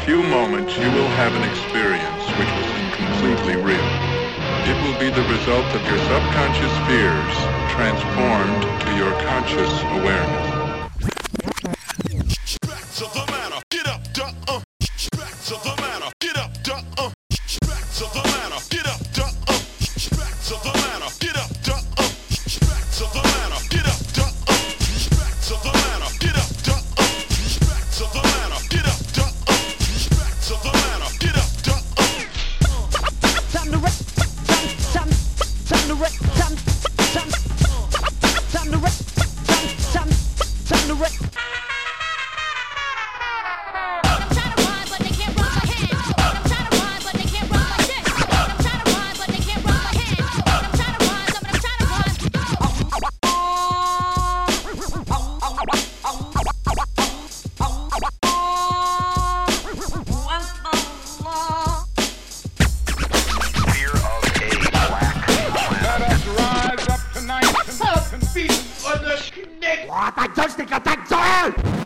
few moments you will have an experience which will seem completely real. It will be the result of your subconscious fears transformed to your conscious awareness. Back to the matter, get up, duh, Back to the matter, get up, duh, Back to the matter, get up, duh, Back to the matter, get up, duh, Back to the matter, get up, duh, Back to the matter, get up, duh, Back to the matter, get up, duh, Back to the matter, get up, duh, Time to wreck, time to wreck, time to wreck, time to wreck. What? Ein Joystick-Attack soll!